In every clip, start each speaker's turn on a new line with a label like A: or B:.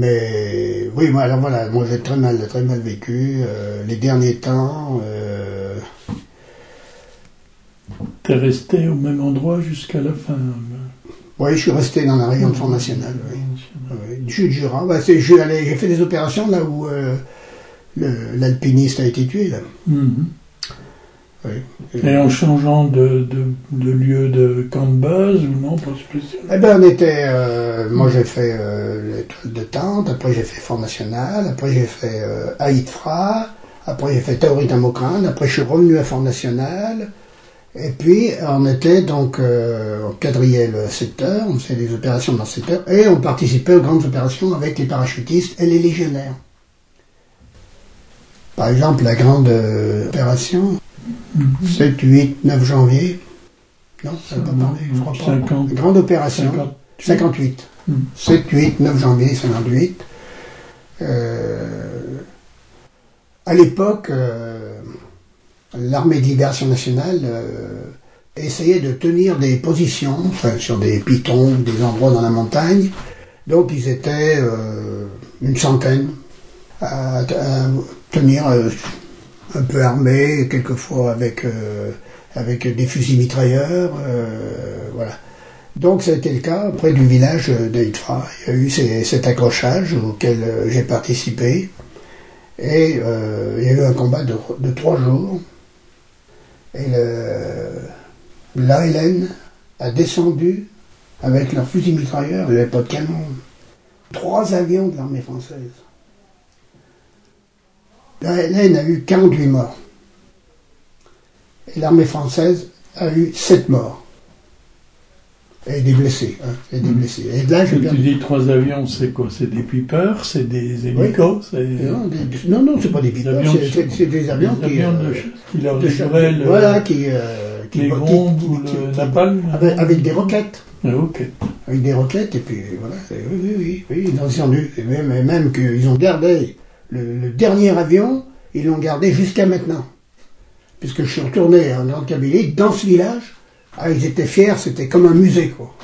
A: Mais oui, alors voilà, moi j'ai très mal vécu les derniers temps.
B: T'es resté au même endroit jusqu'à la fin.
A: Oui, je suis resté dans la région de Front National. Oui. Du Jura. Bah, j'ai fait des opérations là où l'alpiniste a été tué. Là. Oui.
B: Et en changeant de lieu de camp de base ou non, pas spécial?
A: Eh ben, on était. Moi, j'ai fait l'étoile de tente. Après, j'ai fait Front National. Après, j'ai fait Haït-Fra. Après, j'ai fait Taorit à Mokran. Après, je suis revenu à Front National. Et puis, on était donc, on quadrillait le secteur, on faisait des opérations dans le secteur, et on participait aux grandes opérations avec les parachutistes et les légionnaires. Par exemple, la grande opération, 7, 8, 9 janvier, non, ça n'a pas parlé, je crois pas.
B: 50,
A: grande opération, 58. 7, 8, 9 janvier, 58. À l'époque, l'armée de libération nationale essayait de tenir des positions, enfin, sur des pitons, des endroits dans la montagne. Donc ils étaient une centaine à tenir un peu armés, quelquefois avec des fusils mitrailleurs. Voilà. Donc ça a été le cas près du village d'Haït-Fra. Il y a eu cet accrochage auquel j'ai participé. Et il y a eu un combat de 3 jours. Et l'ALN a descendu avec leurs fusils mitrailleurs, il n'y avait pas de canon. 3 avions de l'armée française. L'ALN a eu 48 morts. Et l'armée française a eu 7 morts. Et des blessés. Hein, et des blessés. Et là,
B: tu dis 3 avions, c'est quoi? C'est des Piper? C'est des hélicos?
A: Oui. Non, c'est pas des Piper, c'est des avions
B: qui leur livraient les bombes ou le napalm?
A: Avec des roquettes.
B: Des roquettes.
A: Avec des roquettes, et puis voilà. Oui, ils ont descendu. Et même qu'ils ont gardé le dernier avion, ils l'ont gardé jusqu'à maintenant. Puisque je suis retourné en Grande-Kabylie, dans ce village. Ah, ils étaient fiers, c'était comme un musée, quoi.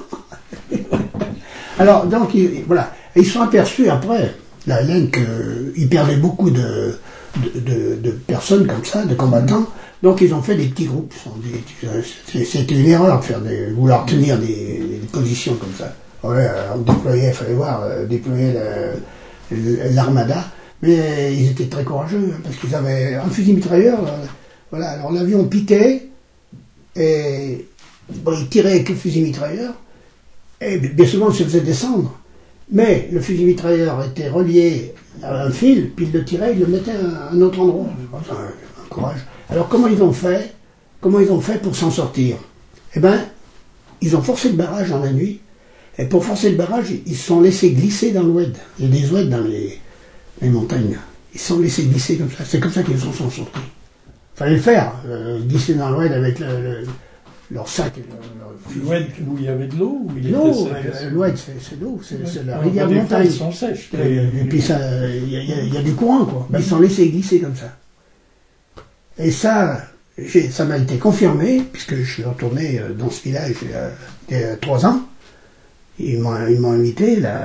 A: Alors, donc, voilà. Et ils sont aperçus après, la LN, qu'ils perdaient beaucoup de personnes comme ça, de combattants. Donc, ils ont fait des petits groupes. C'était une erreur de vouloir tenir des positions comme ça. Ouais, on déployait, il fallait voir, déployer l'armada. Mais ils étaient très courageux, hein, parce qu'ils avaient un fusil mitrailleur. Voilà, alors l'avion piquait. Et bon, il tirait avec le fusil mitrailleur, et bien souvent il se faisait descendre. Mais le fusil mitrailleur était relié à un fil, puis il le tirait, il le mettait à un autre endroit. Un courage. Alors comment ils ont fait pour s'en sortir? Eh bien, ils ont forcé le barrage dans la nuit, et pour forcer le barrage, ils se sont laissés glisser dans l'oued. Il y a des oueds dans les montagnes. Ils se sont laissés glisser comme ça. C'est comme ça qu'ils s'en sont sortis. Fallait le faire, glisser dans l'oued avec leur sac.
B: L'oued où il y avait de l'eau?
A: L'eau, l'oued c'est l'eau, c'est la rivière de montagne.
B: Ils sont sèches.
A: Et puis il y a du courant, quoi. Mais ils s'en laissaient glisser comme ça. Et ça m'a été confirmé, puisque je suis retourné dans ce village il y a 3 ans. Ils m'ont invité, là.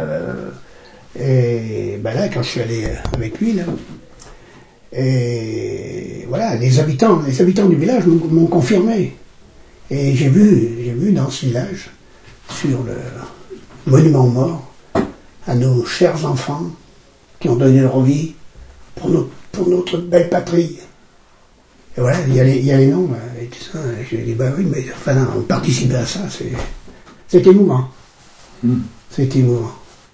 A: Et ben là, quand je suis allé avec lui, là. Et voilà, les habitants du village m'ont confirmé. Et j'ai vu dans ce village, sur le monument aux morts, à nos chers enfants qui ont donné leur vie pour notre belle patrie. Et voilà, il y a les noms, et tout ça. Et j'ai dit, bah oui, mais enfin, on participait à ça, c'est émouvant. C'est émouvant.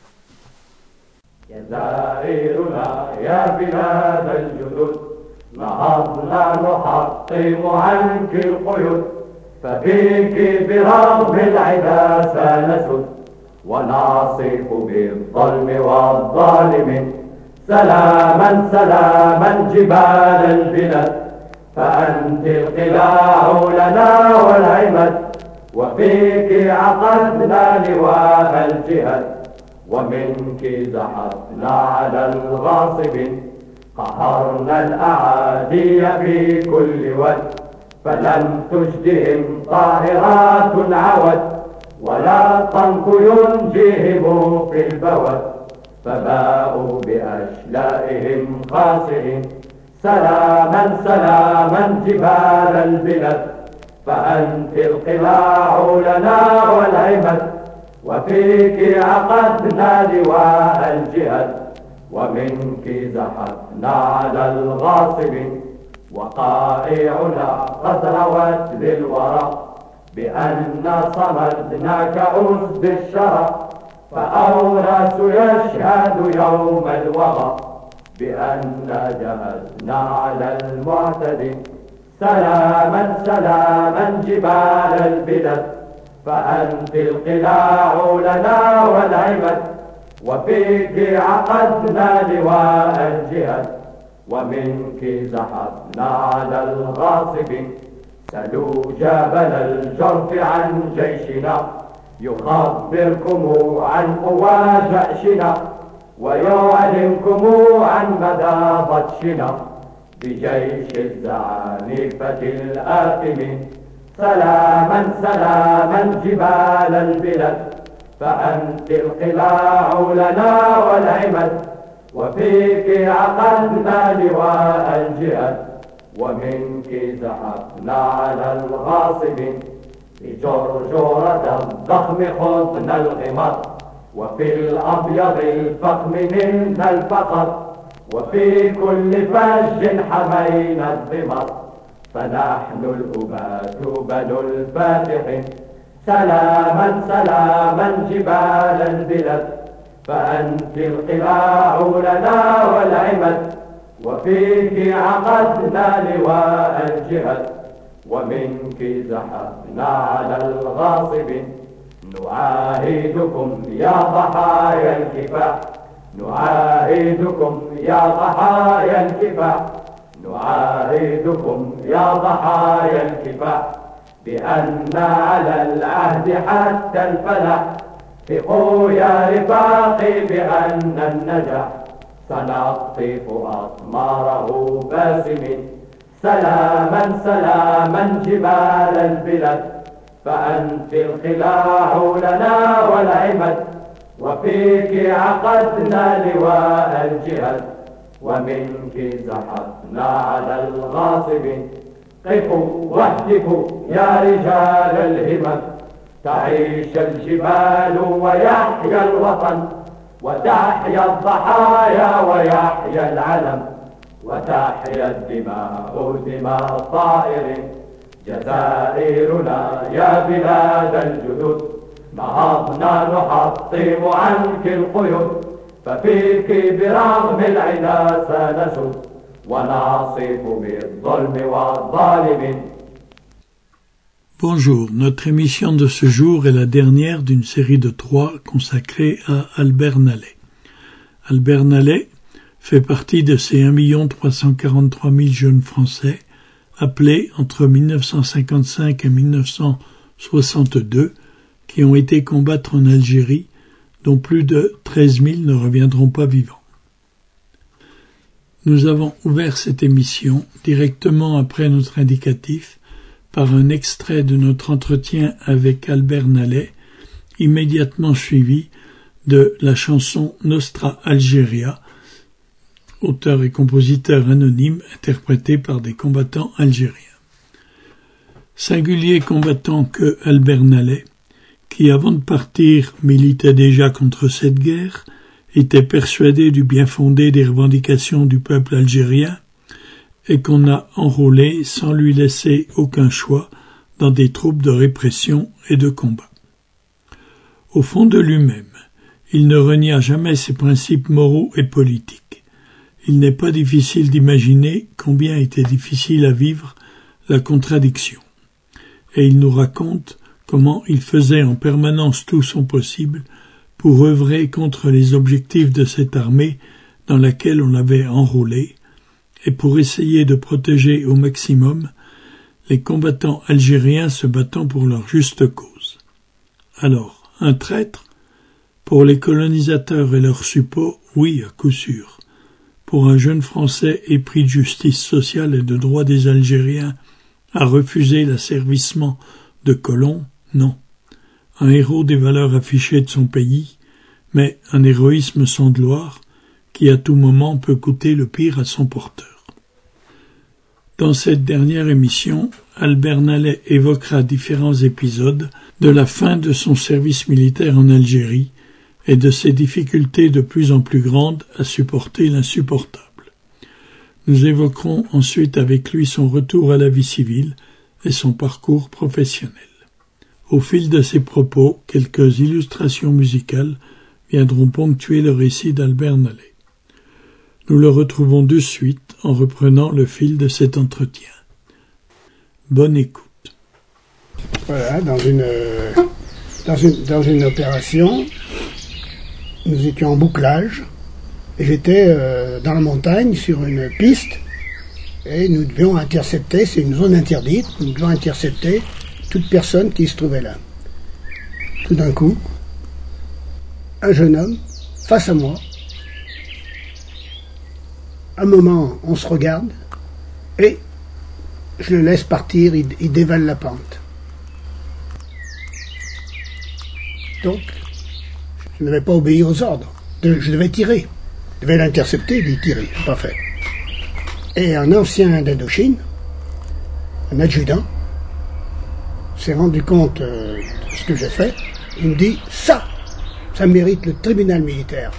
C: جزائرنا يا بلاد الجدد نهضنا نحطم عنك القيود ففيك برغم العدا سنسد ونعصف بالظلم والظالم سلاما سلاما جبال البلاد فأنت القلاع لنا والعمد وفيك عقدنا لواء الجهاد ومنك زحفنا على الغاصب قهرنا الأعادي في كل وجه فلم تجدهم طاهرات عود ولا الطنك ينجيهم في البود فباءوا بأشلائهم خاسئين. سلاما سلاما جبال البلاد، فأنت القلاع لنا والعمد، وفيك عقدنا لواء الجهاد، ومنك زحفنا على الغاصبين. وقائعنا قد روت للورى بأن صمدنا كأسد الشرى، فأوراس يشهد يوم الوغى بأن جهزنا على المعتدين. سلاما سلاما جبال البلاد، فأنت القلاع لنا والعمد، وفيك عقدنا لواء الجهاد، ومنك زحفنا على الغاصبين. سلوا جبل الجرف عن جيشنا، يخبركم عن قوى جأشنا، ويعلمكم عن مدى بطشنا بجيش الزعانفة الآثمين. سلاما سلاما جبال البلاد، فأنت القلاع لنا والعمد، وفيك عقدنا لواء الجهاد، ومنك زحفنا على الغاصبين. بجرجرة الضخم خضنا الغمار، وفي الأبيض الفخم نلنا الفقر، وفي كل فج حمينا الضمار، فنحن الأبات بنو الفاتحين. سلاما سلاما جبال البلاد، فأنت القلاع لنا والعمد، وفيك عقدنا لواء الجهاد، ومنك زحفنا على الغاصبين. نعاهدكم يا ضحايا الكفاح، نعاهدكم يا ضحايا الكفاح، نعاهدكم يا ضحايا الكفاح، بأن على العهد حتى الفلاح. ثقوا يا رفاقي بأن النجاح سنقطف أثماره باسمين. سلاما سلاما جبال البلاد، فأنت القلاع لنا والعمد، وفيك عقدنا لواء الجهاد، ومنك زحفنا على الغاصبين. قفوا واهتفوا يا رجال الهمم، تعيش الجبال ويحيا الوطن، وتحيا الضحايا ويحيا العلم، وتحيا الدماء دماء الطائرين. جزائرنا يا بلاد الجدود، نهضنا نحطم عنك القيود، ففيك برغم العدا سنسود، ونعصف بالظلم والظالمين.
D: Bonjour, notre émission de ce jour est la dernière d'une série de 3 consacrée à Albert Nallet. Albert Nallet fait partie de ces 1 343 000 jeunes Français appelés entre 1955 et 1962 qui ont été combattre en Algérie, dont plus de 13 000 ne reviendront pas vivants. Nous avons ouvert cette émission directement après notre indicatif par un extrait de notre entretien avec Albert Nallet, immédiatement suivi de la chanson Nostra Algeria, auteur et compositeur anonyme interprété par des combattants algériens. Singulier combattant que Albert Nallet, qui avant de partir militait déjà contre cette guerre, était persuadé du bien fondé des revendications du peuple algérien, et qu'on a enrôlé sans lui laisser aucun choix dans des troupes de répression et de combat. Au fond de lui-même, il ne renia jamais ses principes moraux et politiques. Il n'est pas difficile d'imaginer combien était difficile à vivre la contradiction. Et il nous raconte comment il faisait en permanence tout son possible pour œuvrer contre les objectifs de cette armée dans laquelle on l'avait enrôlé, et pour essayer de protéger au maximum les combattants algériens se battant pour leur juste cause. Alors, un traître? Pour les colonisateurs et leurs suppôts, oui, à coup sûr. Pour un jeune Français épris de justice sociale et de droits des Algériens à refuser l'asservissement de colons, non. Un héros des valeurs affichées de son pays, mais un héroïsme sans gloire qui à tout moment peut coûter le pire à son porteur. Dans cette dernière émission, Albert Nallet évoquera différents épisodes de la fin de son service militaire en Algérie et de ses difficultés de plus en plus grandes à supporter l'insupportable. Nous évoquerons ensuite avec lui son retour à la vie civile et son parcours professionnel. Au fil de ses propos, quelques illustrations musicales viendront ponctuer le récit d'Albert Nallet. Nous le retrouvons de suite en reprenant le fil de cet entretien. Bonne écoute.
A: Voilà, dans une opération, nous étions en bouclage, et j'étais dans la montagne sur une piste, et nous devions intercepter, c'est une zone interdite, nous devions intercepter toute personne qui se trouvait là. Tout d'un coup, un jeune homme, face à moi, un moment, on se regarde, et je le laisse partir, il dévale la pente. Donc, je ne devais pas obéir aux ordres, je devais tirer. Je devais l'intercepter, lui tirer, je n'ai pas fait. Et un ancien d'Indochine, un adjudant, s'est rendu compte de ce que j'ai fait. Il me dit, ça mérite le tribunal militaire.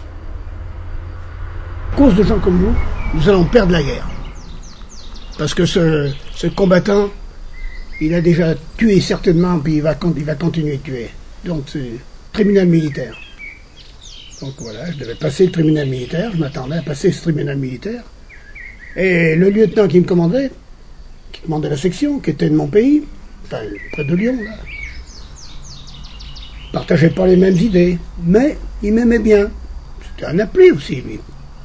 A: À cause de gens comme vous, nous allons perdre la guerre. Parce que ce combattant, il a déjà tué certainement, puis il va continuer de tuer. Donc c'est tribunal militaire. Donc voilà, je devais passer le tribunal militaire, je m'attendais à passer ce tribunal militaire. Et le lieutenant qui commandait la section, qui était de mon pays, enfin près de Lyon, là, partageait pas les mêmes idées, mais il m'aimait bien. C'était un appelé aussi, lui.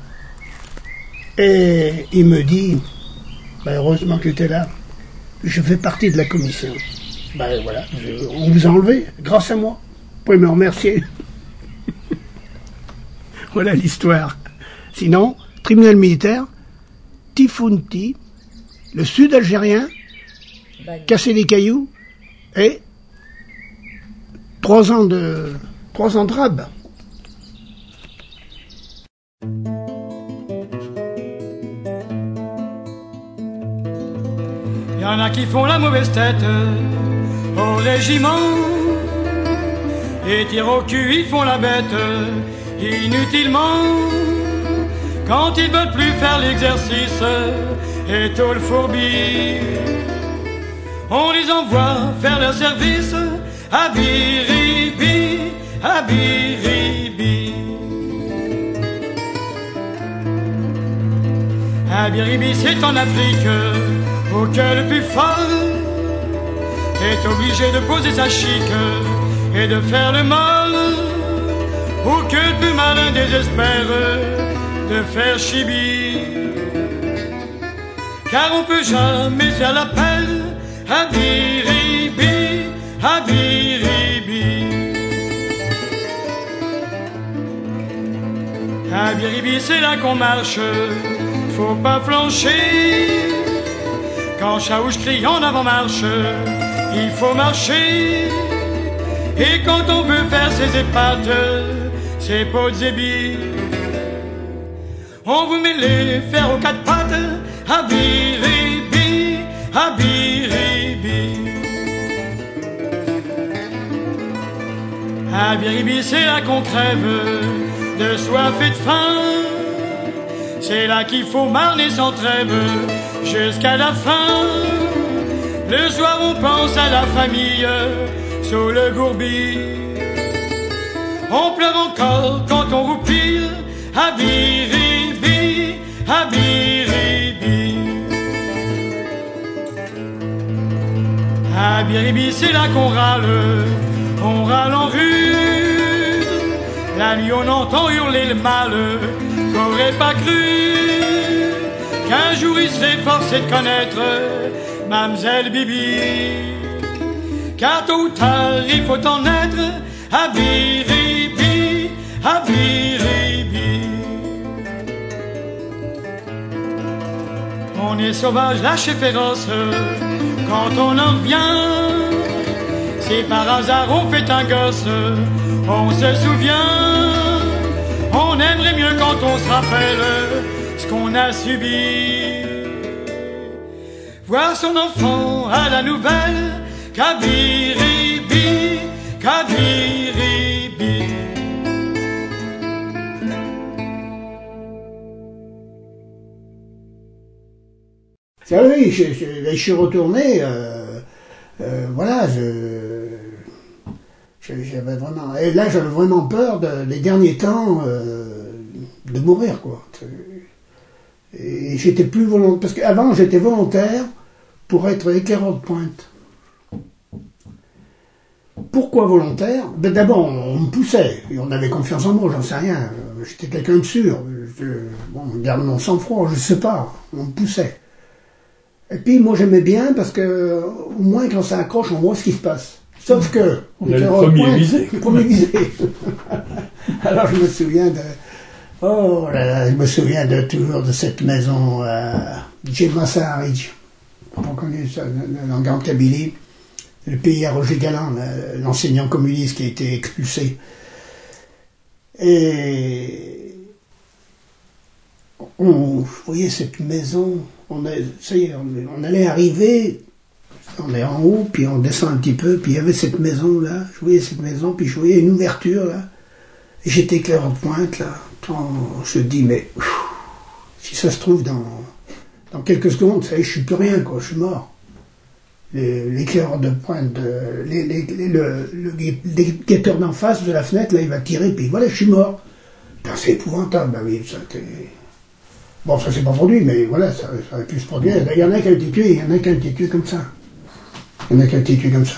A: Et il me dit, heureusement que j'étais là, je fais partie de la commission. Voilà, on vous a enlevé, grâce à moi. Vous pouvez me remercier. Voilà l'histoire. Sinon, tribunal militaire, Tifounti, le sud algérien, casser des cailloux, et 3 ans de rab.
E: Il y en a qui font la mauvaise tête au régiment et tirent au cul, ils font la bête inutilement. Quand ils veulent plus faire l'exercice et tout le fourbi, on les envoie faire leur service à Biribi, à Biribi. À Biribi, c'est en Afrique où que le plus fort est obligé de poser sa chic et de faire le mal, ou que le plus malin désespère de faire chibi. Car on peut jamais faire l'appel à Biribi, à Biribi. À Biribi, c'est là qu'on marche, faut pas flancher. Quand Chaouche crie en avant-marche, il faut marcher. Et quand on veut faire ses épates, ses pots de zébi, on vous met les fers aux 4 pattes à Biribi, à Biribi. À Biribi, c'est là qu'on crève de soif et de faim. C'est là qu'il faut marner sans trêve jusqu'à la fin. Le soir on pense à la famille sous le gourbi. On pleure encore quand on roupille à Biribi, à Biribi. À Biribi, c'est là qu'on râle, on râle en rude. La nuit on entend hurler le mal qu'aurait pas cru qu'un jour il serait forcé de connaître Mamselle Bibi. Car tôt ou tard il faut en être à Biribi, à Biribi. On est sauvage, lâche et féroce quand on en revient. Si par hasard on fait un gosse, on se souvient On aimerait mieux quand on se rappelle ce qu'on a subi. Voir son enfant à la nouvelle, Kabiribi, Kabiribi.
A: Ah oui, je suis retourné, voilà, j'avais vraiment, et là j'avais vraiment peur les derniers temps de mourir, quoi. Et j'étais plus volontaire, parce qu'avant j'étais volontaire pour être éclaireur de pointe. Pourquoi volontaire? Ben d'abord on me poussait, et on avait confiance en moi, j'en sais rien, j'étais quelqu'un de sûr, bon, garde mon sang-froid, je sais pas, on me poussait. Et puis moi j'aimais bien parce que au moins quand ça accroche on voit ce qui se passe. Sauf que
D: le premier visé.
A: Le premier visé. Alors je me souviens toujours de cette maison Djemassa Ridge. On connu ça dans Grande Kabylie. Le pays à Roger Galland, l'enseignant communiste qui a été expulsé. Et je voyais cette maison. Ça y est, on allait arriver, on est en haut, puis on descend un petit peu, puis il y avait cette maison là, je voyais cette maison, puis je voyais une ouverture là, et j'étais éclaireur de pointe là, je dis mais si ça se trouve dans quelques secondes, ça y est, je suis plus rien quoi, je suis mort. L'éclaireur de pointe, le guetteur d'en face de la fenêtre là, il va tirer, puis voilà, je suis mort. Putain, c'est épouvantable, bah oui, ça t'est... Bon, ça s'est pas produit, mais voilà, ça aurait pu se produire. Il y en a qui ont été tués, il y en a qui ont été tués comme ça. Il y en a qui ont été tués comme ça.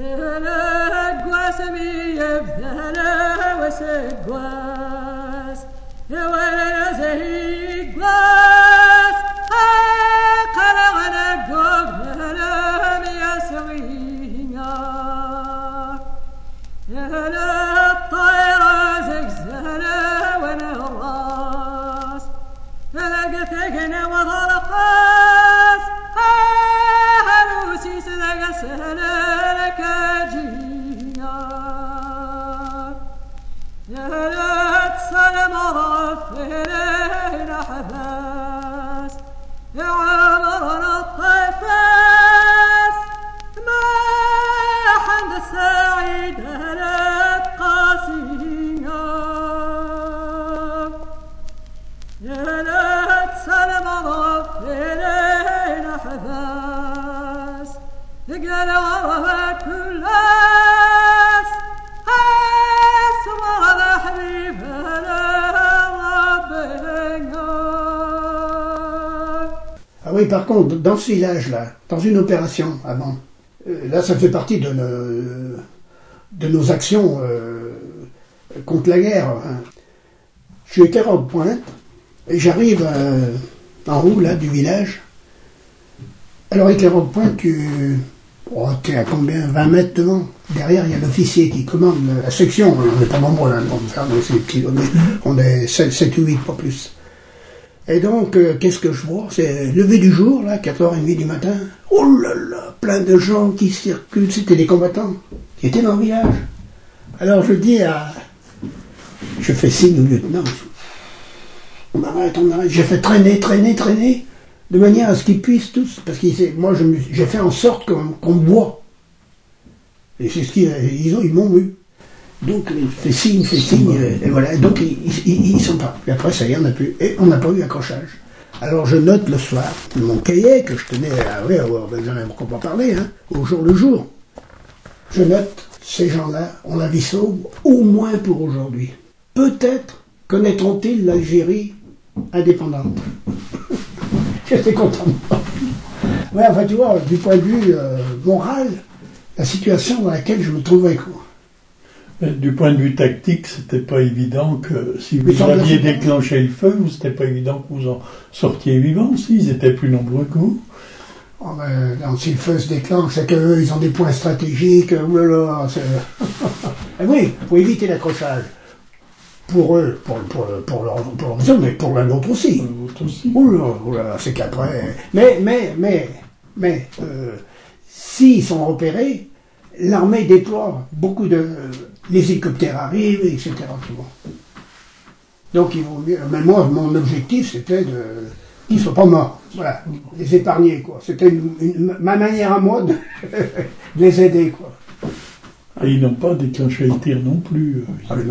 A: Ah oui, par contre, dans ce village-là, dans une opération avant, là ça fait partie de nos actions contre la guerre. Hein. Je suis éclaireur de pointe, et j'arrive en haut là du village. Alors éclaireur de pointe, t'es à combien? 20 mètres devant. Derrière, il y a l'officier qui commande la section. On n'est pas nombreux là, on est 7 ou 8, pas plus. Et donc, qu'est-ce que je vois? C'est lever du jour, là, 4h30 du matin. Oh là là, plein de gens qui circulent. C'était des combattants qui étaient dans le village. Alors je dis je fais signe au lieutenant. On arrête. J'ai fait traîner, de manière à ce qu'ils puissent tous, parce que moi j'ai fait en sorte qu'on me voit. Et c'est ce ils m'ont vu. Donc il fait signe, et voilà. Donc ils sont pas. Et après ça y est, on n'a plus. Et on n'a pas eu accrochage. Alors je note le soir, mon cahier que je tenais j'en ai encore pas parlé, hein, au jour le jour. Je note, ces gens-là ont la vie sauve, au moins pour aujourd'hui. Peut-être connaîtront-ils l'Algérie indépendante. J'étais content. Ouais, enfin tu vois, du point de vue moral, la situation dans laquelle je me trouvais, quoi.
D: Du point de vue tactique, c'était pas évident que si vous aviez déclenché le feu, c'était pas évident que vous en sortiez vivant, s'ils étaient plus nombreux que vous.
A: Oh ben, donc, si le feu se déclenche, c'est qu'eux, ils ont des points stratégiques, oulala, et oui, pour éviter l'accrochage. Pour eux, pour leur maison, mais pour la nôtre aussi. Oulala, c'est qu'après. Mais, s'ils sont repérés, l'armée déploie beaucoup de. Les hélicoptères arrivent, etc. Donc il vaut mieux. Mais moi, mon objectif, c'était qu'ils ne soient pas morts. Voilà, les épargner, quoi. C'était ma manière à moi de les aider, quoi.
D: Et ils n'ont pas déclenché le tir non plus.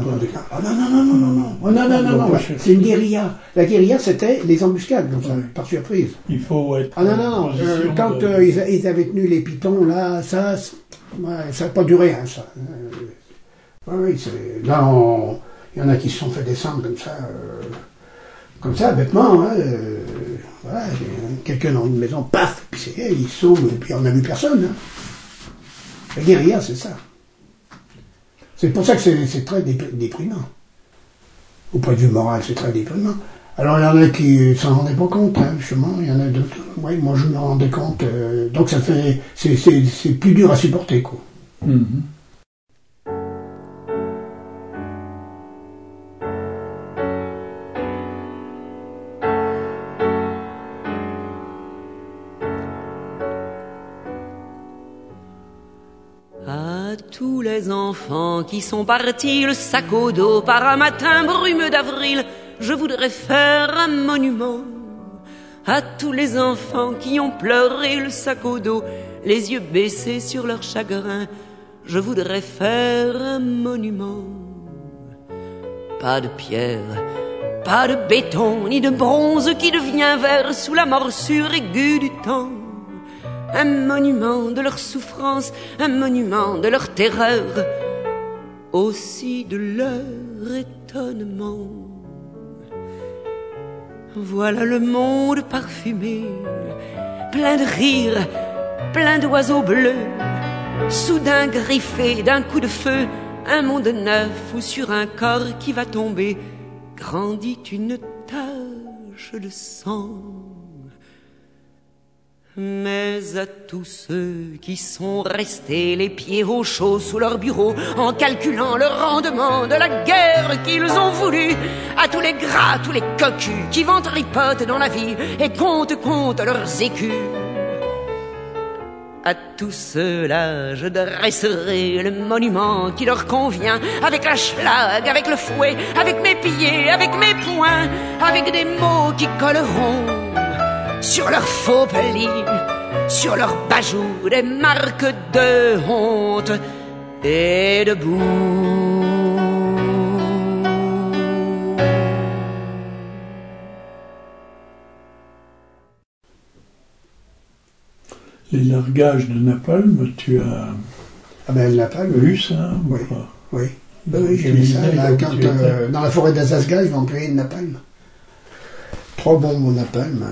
A: Non. C'est une guérilla. La guérilla, c'était les embuscades, comme ça, par surprise.
D: Il faut être.
A: Quand ils avaient tenu les pitons, là, ça n'a pas duré, hein, ça. Oui, là, il y en a qui se sont fait descendre comme ça, bêtement, hein. Voilà, quelqu'un dans une maison, paf, puis ils sauvent, et puis on n'a vu personne. Hein. La guérilla, c'est ça. C'est pour ça que c'est très déprimant. Au point de vue moral, c'est très déprimant. Alors il y en a qui ne s'en rendaient pas compte, hein, justement, il y en a d'autres. Oui, moi je me rendais compte. Donc ça fait. C'est plus dur à supporter, quoi.
D: Mm-hmm.
F: Tous les enfants qui sont partis le sac au dos par un matin brumeux d'avril, je voudrais faire un monument. À tous les enfants qui ont pleuré le sac au dos, les yeux baissés sur leur chagrin, je voudrais faire un monument. Pas de pierre, pas de béton, ni de bronze qui devient vert sous la morsure aiguë du temps. Un monument de leur souffrance, un monument de leur terreur, aussi de leur étonnement. Voilà le monde parfumé, plein de rires, plein d'oiseaux bleus, soudain griffé d'un coup de feu, un monde neuf où sur un corps qui va tomber grandit une tache de sang. Mais à tous ceux qui sont restés les pieds au chaud sous leur bureau en calculant le rendement de la guerre qu'ils ont voulu, à tous les gras, tous les cocus qui ventripotent dans la vie et comptent leurs écus, à tous ceux-là je dresserai le monument qui leur convient, avec la schlag, avec le fouet, avec mes pieds, avec mes poings, avec des mots qui colleront sur leurs faux plis, sur leurs bajoux, des marques de honte et de boue.
D: Les largages de napalm, tu as
A: le napalm,
D: vu ça?
A: Oui, oui. Oui, j'ai vu ça. Là, quand, dans la forêt d'Azazga, ils vont employer le napalm. 3 bombes au napalm.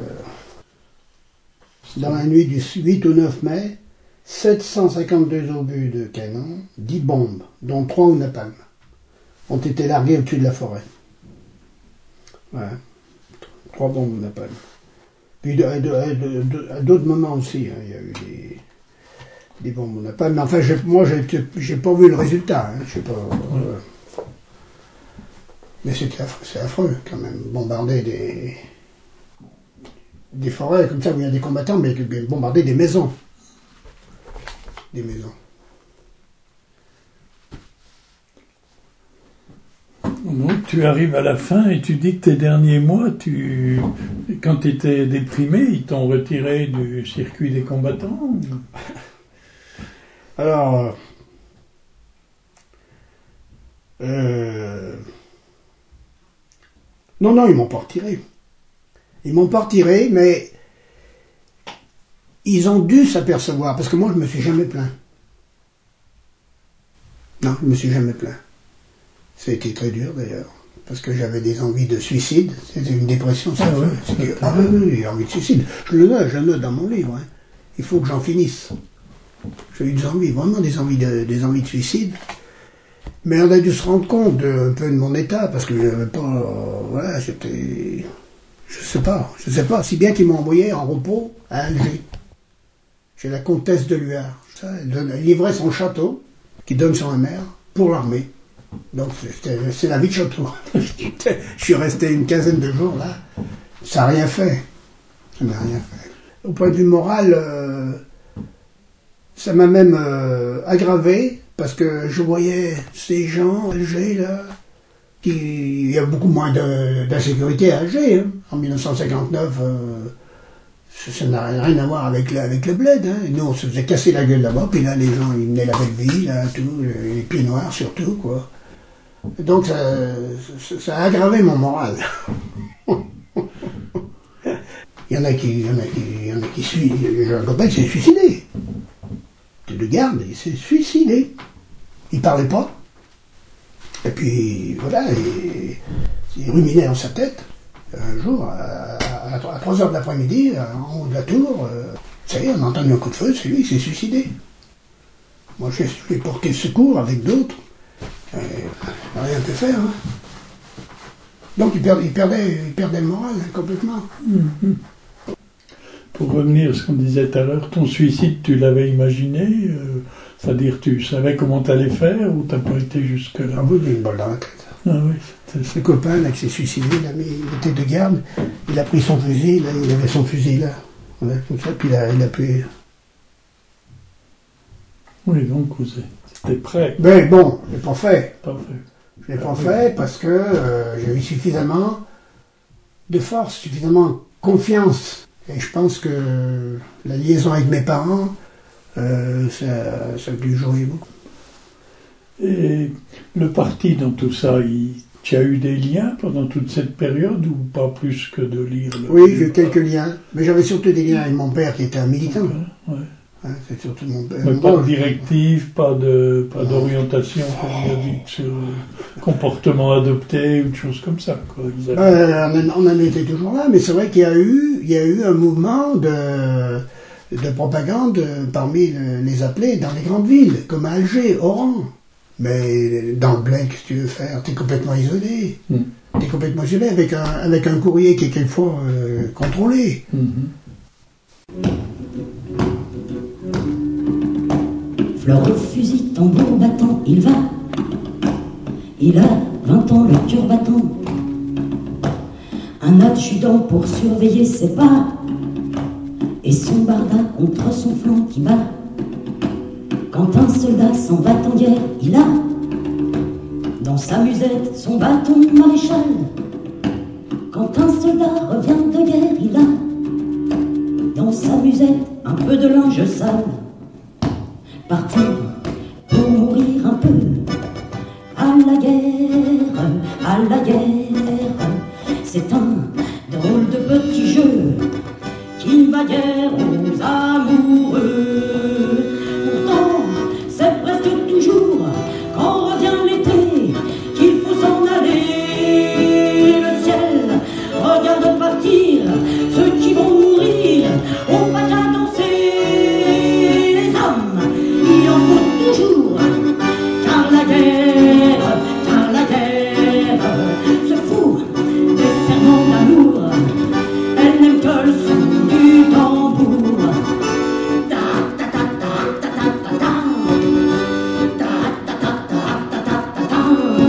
A: Dans la nuit du 8 au 9 mai, 752 obus de canon, 10 bombes, dont 3 au napalm, ont été larguées au-dessus de la forêt. Voilà. 3 bombes au napalm. Puis à d'autres moments aussi, hein, il y a eu des bombes au napalm. Mais enfin, moi, j'ai pas vu le résultat. Hein, je sais pas. Mais c'est affreux quand même, bombarder des forêts comme ça où il y a des combattants, mais bombarder des maisons. Des maisons.
D: Donc tu arrives à la fin et tu dis que tes derniers mois, quand tu étais déprimé, ils t'ont retiré du circuit des combattants?
A: Alors, non, ils m'ont pas retiré. Ils m'ont pas retiré, mais ils ont dû s'apercevoir, parce que moi je me suis jamais plaint. Non, je me suis jamais plaint. Ça a été très dur d'ailleurs, parce que j'avais des envies de suicide, c'était une dépression. Oui, envie de suicide. Je le note dans mon livre. Hein. Il faut que j'en finisse. J'ai eu vraiment des envies de suicide. Mais on a dû se rendre compte un peu de mon état, parce que j'avais pas... voilà, j'étais... Je sais pas, si bien qu'ils m'ont envoyé en repos à Alger. Chez la comtesse de Luard. Elle livrait son château, qui donne sur la mer, pour l'armée. Donc c'est la vie de château. Je suis resté une quinzaine de jours là. Ça n'a rien fait. Ça n'a rien fait. Au point de vue moral, ça m'a même aggravé, parce que je voyais ces gens, Alger, là, il y a beaucoup moins d'insécurité à Alger. Hein. En 1959, ça n'a rien à voir avec le bled. Hein. Nous, on se faisait casser la gueule là-bas, puis là, les gens, ils menaient la belle vie, là, tout, les pieds noirs surtout, quoi. Donc, ça a aggravé mon moral. Il y en a qui j'ai un copain qui s'est suicidé. De garde, il s'est suicidé. Il parlait pas. Et puis, voilà, il ruminait dans sa tête. Un jour, à 3 heures de l'après-midi, en haut de la tour, ça y est, on a entendu un coup de feu, c'est lui, il s'est suicidé. Moi, j'ai porté secours avec d'autres. Rien pu faire. Hein. Donc, il perdait le moral, hein, complètement.
D: Mm-hmm. Pour revenir à ce qu'on disait tout à l'heure, ton suicide, tu l'avais imaginé c'est-à-dire, tu savais comment t'allais faire ou t'as pas été jusque-là?
A: Ah oui, il a une balle dans la tête.
D: Ah oui.
A: Ce copain là, qui s'est suicidé, il était de garde, il a pris son fusil, là, il avait son fusil là. Voilà, comme ça, puis il a pu.
D: Oui, donc c'était prêt.
A: Mais bon, je l'ai pas fait. Je l'ai
D: Ah,
A: pas fait parce que j'ai eu suffisamment de force, suffisamment confiance. Et je pense que la liaison avec mes parents, ça a dû jouer beaucoup.
D: Et le parti dans tout ça, tu as eu des liens pendant toute cette période ou pas plus que de lire
A: Oui, j'ai eu quelques liens. Mais j'avais surtout des liens avec mon père qui était un militant.
D: Ouais.
A: Hein, c'est surtout mon père.
D: Mais pas de directive, pas d'orientation, comme il a dit, sur le comportement adopté ou de choses comme ça. Quoi.
A: On en était toujours là, mais c'est vrai qu'il y a eu un mouvement de propagande parmi les appelés dans les grandes villes, comme à Alger, Oran. Mais dans le bled, qu'est-ce que tu veux faire? T'es complètement isolé. T'es complètement isolé avec un courrier qui est quelquefois contrôlé.
G: Fleur au fusil, tambour battant, il va. Il a 20 ans, le cœur battant. Un adjudant pour surveiller ses pas. Et son barda contre son flanc qui bat. Quand un soldat s'en va en guerre, il a dans sa musette son bâton maréchal. Quand un soldat revient de guerre, il a dans sa musette un peu de linge sale. Partir pour mourir un peu à la guerre, c'est un drôle de petit jeu qui ne va guère aux amoureux. Pourtant, c'est presque toujours quand revient l'été qu'il faut s'en aller. Le ciel regarde partir ceux qui vont mourir, on va qu'à danser. Les hommes, il en faut toujours, car la guerre, se fout des serments d'amour. Elle n'aime que le son du tambour. Ta ta ta ta ta ta ta ta. Ta ta ta ta ta ta ta ta.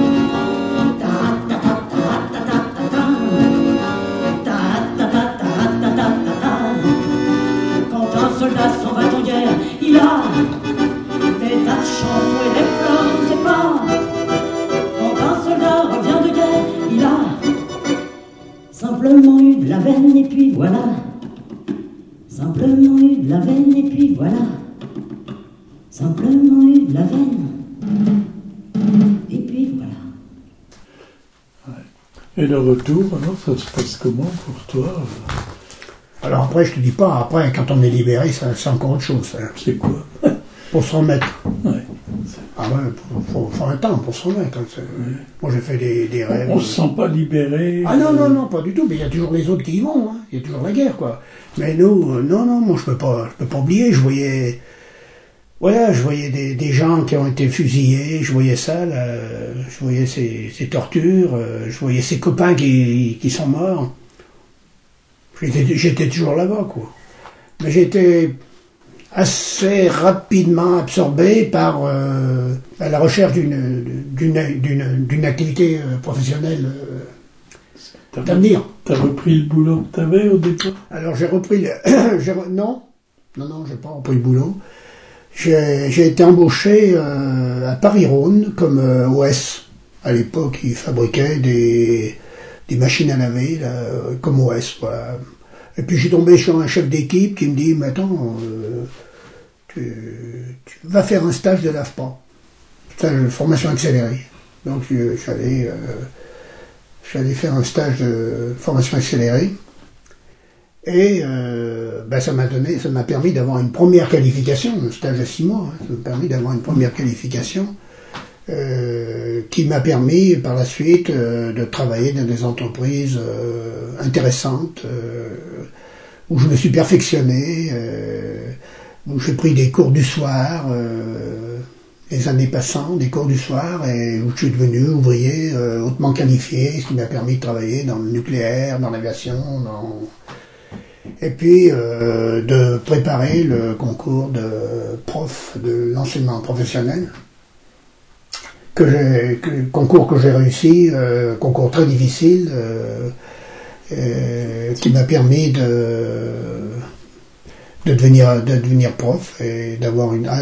G: Ta ta ta ta ta ta ta ta. Ta ta ta ta ta ta ta ta. Quand un soldat s'en va en guerre, il a des tas de chansons et des fleurs, c'est pas. Quand un soldat revient de guerre, il a simplement eu de la veine et puis voilà. Simplement eu de la veine et puis voilà. Simplement eu de la veine et puis voilà.
D: Et le retour, alors, ça se passe comment pour toi?
A: Alors après, je te dis pas, après, quand on est libéré, c'est encore autre chose. Hein.
D: C'est quoi?
A: Pour se remettre.
D: Ouais.
A: Ah ouais, faut un temps pour se remettre. Hein. Moi, j'ai fait des rêves.
D: On se sent pas libéré?
A: Ah non, pas du tout. Mais il y a toujours les autres qui y vont. Hein. Il y a toujours la guerre, quoi. Mais nous, non, moi, je peux pas oublier. Je voyais des gens qui ont été fusillés. Je voyais ça, là. Je voyais ces tortures. Je voyais ces copains qui sont morts. J'étais toujours là-bas, quoi. Mais j'étais assez rapidement absorbé par la recherche d'une activité professionnelle d'avenir.
D: T'as repris le boulot que t'avais au départ?
A: Alors j'ai repris non, j'ai pas repris le boulot. J'ai été embauché à Paris-Rhône comme OS, À l'époque, ils fabriquaient des machines à laver, là, comme OS, voilà. Et puis, j'ai tombé sur un chef d'équipe qui me dit, mais attends, tu vas faire un stage de l'AFPA. Stage de formation accélérée. Donc, je suis allé faire un stage de formation accélérée. Et ça m'a permis d'avoir une première qualification, un stage de 6 mois, ça m'a permis d'avoir une première qualification qui m'a permis par la suite de travailler dans des entreprises intéressantes, où je me suis perfectionné, où j'ai pris des cours du soir, les années passant, des cours du soir, et où je suis devenu ouvrier hautement qualifié, ce qui m'a permis de travailler dans le nucléaire, dans l'aviation, et puis de préparer le concours de prof de l'enseignement professionnel, concours que j'ai réussi, concours très difficile, qui m'a permis de devenir prof et d'avoir à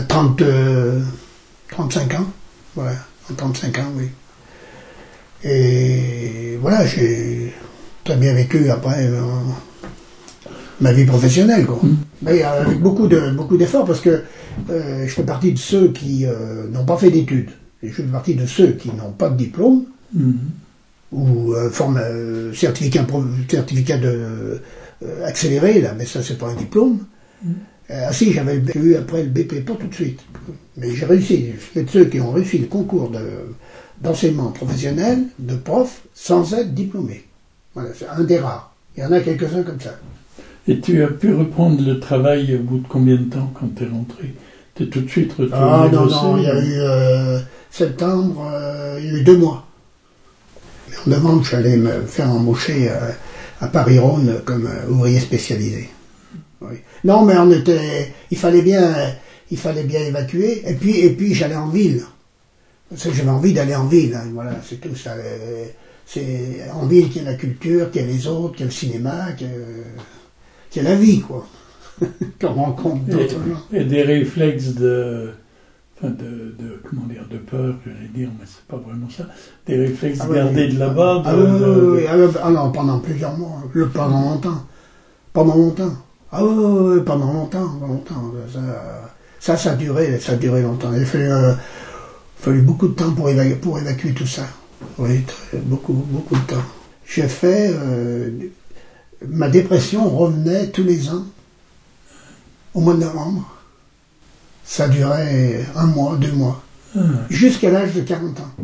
A: 35 ans, voilà, à 35 ans, oui. Et voilà, j'ai très bien vécu après ma vie professionnelle, quoi. Mais avec beaucoup d'efforts, parce que je fais partie de ceux qui n'ont pas fait d'études. Et je fais partie de ceux qui n'ont pas de diplôme, ou certificat de accéléré, là, mais ça, c'est pas un diplôme. Si, j'avais eu après le BP, pas tout de suite. Mais j'ai réussi. Je fais de ceux qui ont réussi le concours d'enseignement professionnel, de prof, sans être diplômé. Voilà, c'est un des rares. Il y en a quelques-uns comme ça.
D: Et tu as pu reprendre le travail au bout de combien de temps quand tu es rentré? Tu es tout de suite retourné?
A: Ah non, il y a eu septembre, il y a eu 2 mois. Mais en novembre, je suis allé me faire embaucher à Paris-Rhône comme ouvrier spécialisé. Oui. Non, mais il fallait bien évacuer, et puis j'allais en ville. Parce que j'avais envie d'aller en ville, hein, voilà, c'est tout ça. C'est en ville qu'il y a la culture, qu'il y a les autres, qu'il y a le cinéma, qu'il y a la vie, quoi. Qu'on rencontre d'autres gens.
D: Et des réflexes de peur, j'allais dire, mais c'est pas vraiment ça. Des réflexes gardés de là-bas.
A: Non, pendant plusieurs mois, pendant longtemps. Pendant longtemps. Ah oui, pendant longtemps. Ça a duré longtemps. Il a fallu beaucoup de temps pour évacuer tout ça. Oui, beaucoup de temps. J'ai fait... ma dépression revenait tous les ans, au mois de novembre. Ça durait 1 mois, 2 mois. Jusqu'à l'âge de 40 ans.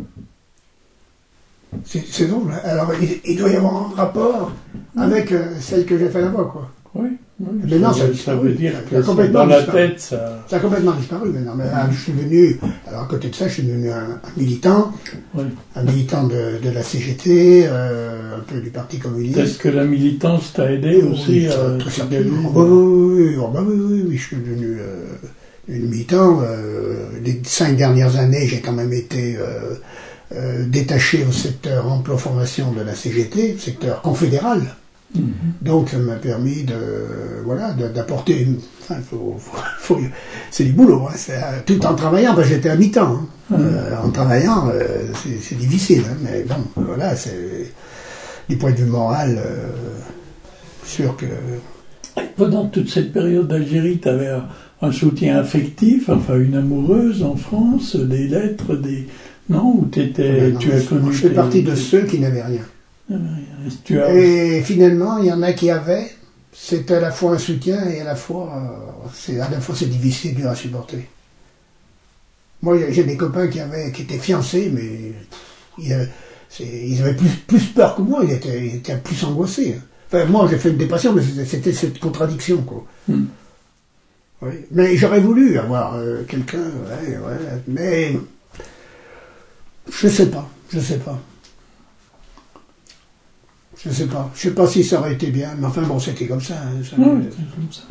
A: C'est drôle. Alors, il doit y avoir un rapport avec celle que j'ai fait là-bas, quoi.
D: Oui.
A: Mais non, ça
D: veut dire que dans la tête, ça
A: a complètement disparu maintenant. Mais là, je suis devenu, alors à côté de ça, je suis devenu un militant, un militant de la CGT, un peu du Parti communiste.
D: Est-ce que la militance t'a aidé aussi à
A: s'engager? Oui, je suis devenu militant. Les 5 dernières années, j'ai quand même été détaché au secteur emploi-formation de la CGT, secteur confédéral. Donc ça m'a permis d'apporter une... Enfin, c'est du boulot, hein, tout en travaillant, parce que j'étais à mi-temps. Hein. En travaillant, c'est difficile, hein, mais bon, voilà, c'est du point de vue moral, sûr que...
D: Pendant toute cette période d'Algérie, tu avais un soutien affectif, enfin une amoureuse en France, des lettres, des... Non, ou tu as connu...
A: Je fais partie de ceux qui n'avaient rien.
D: Tu as...
A: Et finalement, il y en a qui avaient. C'est à la fois un soutien et à la fois c'est difficile, dur à supporter. Moi, j'ai des copains qui étaient fiancés, mais ils avaient plus peur que moi. Ils étaient plus angoissés. Enfin, moi, j'ai fait une dépression, mais c'était cette contradiction, quoi. Oui. Mais j'aurais voulu avoir quelqu'un, mais je sais pas. Je sais pas si ça aurait été bien, mais enfin bon, c'était comme ça. Hein,
D: c'est comme ça.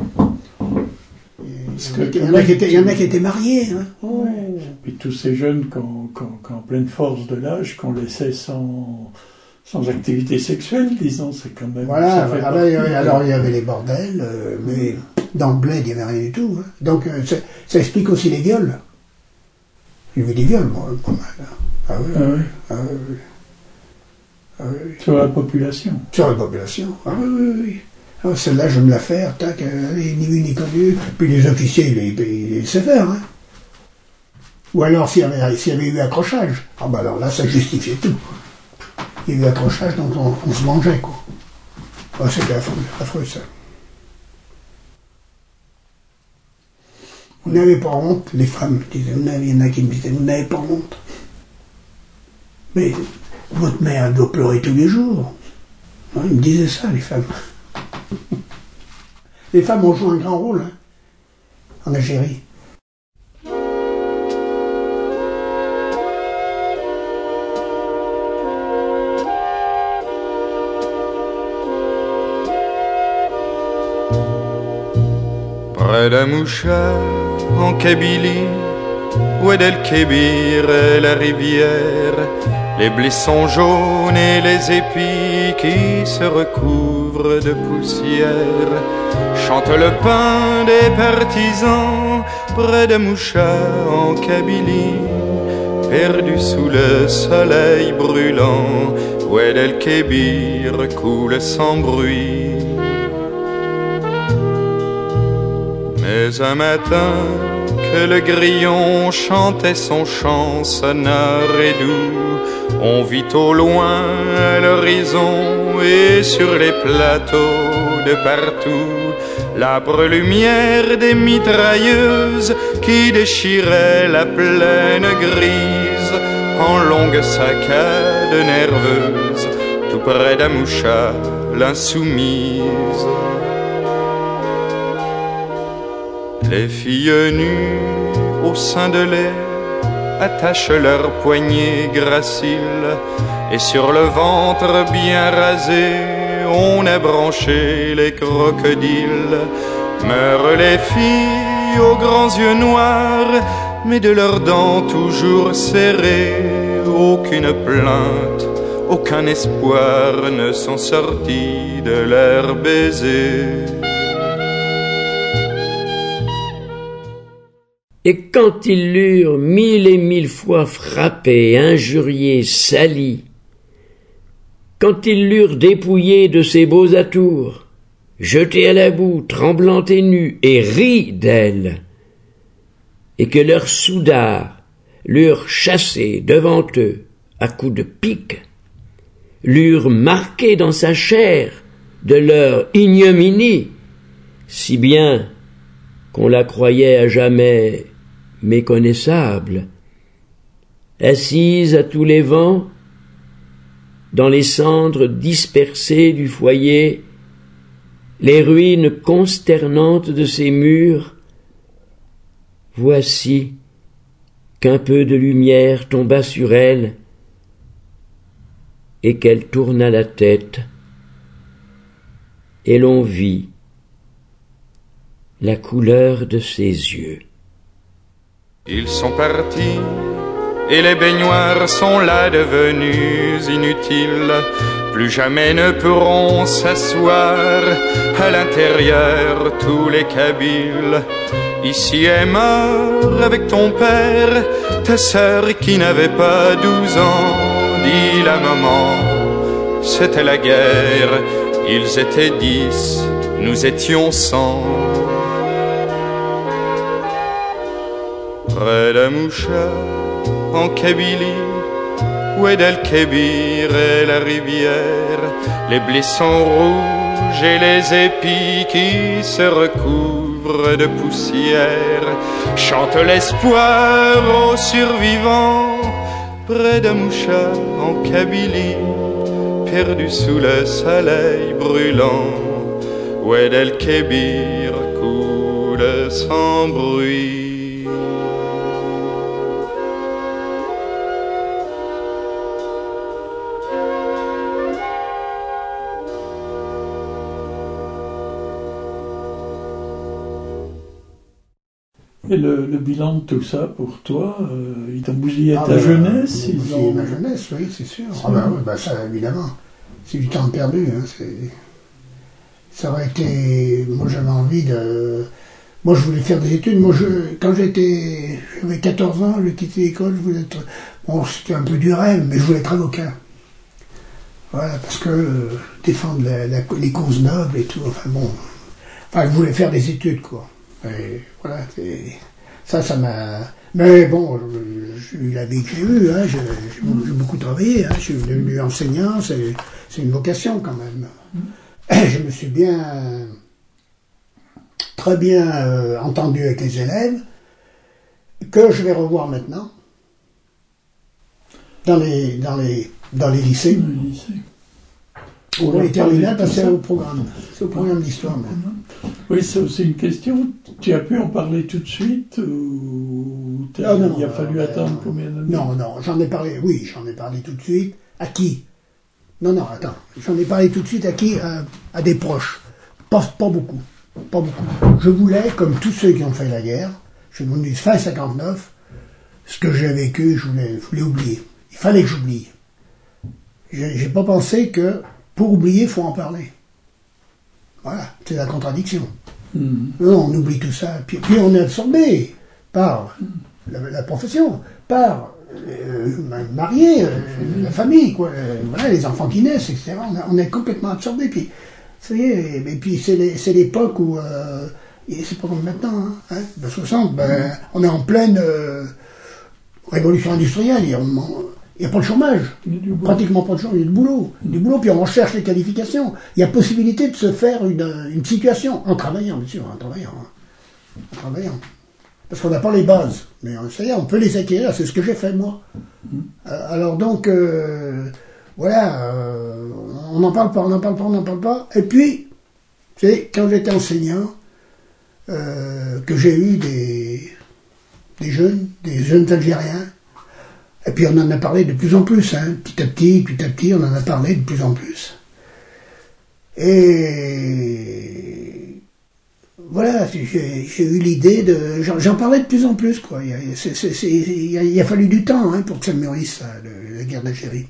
A: Il y en a qui étaient mariés. Hein.
D: Oh. Puis tous ces jeunes en pleine force de l'âge, qu'on laissait sans activité sexuelle, disons, c'est quand même...
A: Voilà, alors il y avait les bordels, mais dans le bled, il n'y avait rien du tout. Hein. Donc ça explique aussi les viols. Il y avait des viols, moi, pas mal. Ah oui.
D: Ah oui.
A: Ah oui. Ah oui.
D: Sur la population.
A: Sur la population. Ah oui. Ah, celle-là, je me la faire, tac, ni vu ni connu. Puis les officiers, ils savaient faire, hein. Ou alors, s'il y avait eu accrochage. Ah ben alors là, ça justifiait tout. Il y a eu accrochage, donc on se mangeait, quoi. Ah, c'était affreux, ça. Vous n'avez pas honte, les femmes disaient, il y en a qui me disaient, vous n'avez pas honte. Mais votre mère doit pleurer tous les jours. Non, ils me disaient ça, les femmes. Les femmes ont joué un grand rôle, hein, en Algérie.
H: Près d'Amoucha, en Kabylie, Oued el-Kébir et la rivière, les blessons jaunes et les épis qui se recouvrent de poussière, chante le pain des partisans. Près d'Amoucha, en Kabylie, perdu sous le soleil brûlant, Oued el-Kébir coule sans bruit. Mais un matin que le grillon chantait son chant sonore et doux, on vit au loin à l'horizon et sur les plateaux de partout l'âpre lumière des mitrailleuses qui déchiraient la plaine grise en longues saccades nerveuses, tout près d'Amoucha, l'insoumise. Les filles nues au sein de lait attachent leurs poignets graciles et sur le ventre bien rasé on a branché les crocodiles. Meurent les filles aux grands yeux noirs mais de leurs dents toujours serrées, aucune plainte, aucun espoir ne sont sortis de leurs baisers.
I: Et quand ils l'eurent 1000 et 1000 fois frappé, injurié, sali, quand ils l'eurent dépouillé de ses beaux atours, jeté à la boue, tremblante et nue, et ri d'elle, et que leurs soudards l'eurent chassé devant eux à coups de pique, l'eurent marqué dans sa chair de leur ignominie, si bien qu'on la croyait à jamais méconnaissable, assise à tous les vents, dans les cendres dispersées du foyer, les ruines consternantes de ses murs, voici qu'un peu de lumière tomba sur elle et qu'elle tourna la tête, et l'on vit la couleur de ses yeux.
H: Ils sont partis et les baignoires sont là devenus inutiles. Plus jamais ne pourront s'asseoir à l'intérieur tous les Kabyles. Ici est mort avec ton père, ta sœur qui n'avait pas 12 ans. Dit la maman, c'était la guerre, ils étaient 10, nous étions 100. Près d'Amoucha, en Kabylie, Oued el-Kébir et la rivière, les blessons rouges et les épis qui se recouvrent de poussière, chantent l'espoir aux survivants. Près d'Amoucha, en Kabylie, perdu sous le soleil brûlant, Oued el-Kébir coule sans bruit.
D: Et le bilan de tout ça, pour toi, ils t'ont bousillé ta jeunesse?
A: Ils ont bousillé ma jeunesse, oui, c'est sûr. Ah ben oui, ça, évidemment. C'est du temps perdu. Hein, ça aurait été... Moi, j'avais envie Moi, je voulais faire des études. Moi, quand j'avais 14 ans, j'ai quitté l'école, je voulais être... Bon, c'était un peu du rêve, mais je voulais être avocat. Voilà, parce que défendre les causes nobles et tout, enfin bon... Enfin, je voulais faire des études, quoi. Et voilà, ça m'a... Mais bon, j'ai eu la vie que j'ai eue, hein, j'ai beaucoup travaillé, hein, je suis devenu enseignant, c'est une vocation quand même. Je me suis très bien entendu avec les élèves, que je vais revoir maintenant, dans les lycées. Pour les terminales, c'est au programme. C'est au programme d'histoire même.
D: Oui, c'est aussi une question. Tu as pu en parler tout de suite ou il a fallu attendre combien d'années?
A: Non, j'en ai parlé tout de suite. À qui? Non, attends. J'en ai parlé tout de suite à qui? À des proches. Pas beaucoup. Je voulais, comme tous ceux qui ont fait la guerre, je suis venu fin 59, ce que j'ai vécu, je voulais oublier. Il fallait que j'oublie. J'ai pas pensé que pour oublier, il faut en parler. Voilà, c'est la contradiction. Non, on oublie tout ça, puis on est absorbé par la profession, par marié, la famille, quoi, voilà, les enfants qui naissent, etc. On est complètement absorbé. Puis, ça y est, et puis c'est l'époque où c'est pas comme maintenant, hein, 60, on est en pleine révolution industrielle. Il n'y a pas de chômage, pratiquement pas de chômage, il y a du boulot, puis on recherche les qualifications. Il y a possibilité de se faire une situation, en travaillant, bien sûr, en travaillant. Parce qu'on n'a pas les bases, mais ça y est, on peut les acquérir, c'est ce que j'ai fait, moi. Alors donc, voilà, on n'en parle pas. Et puis, c'est quand j'étais enseignant, que j'ai eu des jeunes Algériens. Et puis on en a parlé de plus en plus, hein. Petit à petit, on en a parlé de plus en plus. Et voilà, j'ai eu l'idée de... J'en parlais de plus en plus, quoi. Il a fallu du temps, hein, pour que ça mûrisse, la guerre d'Algérie.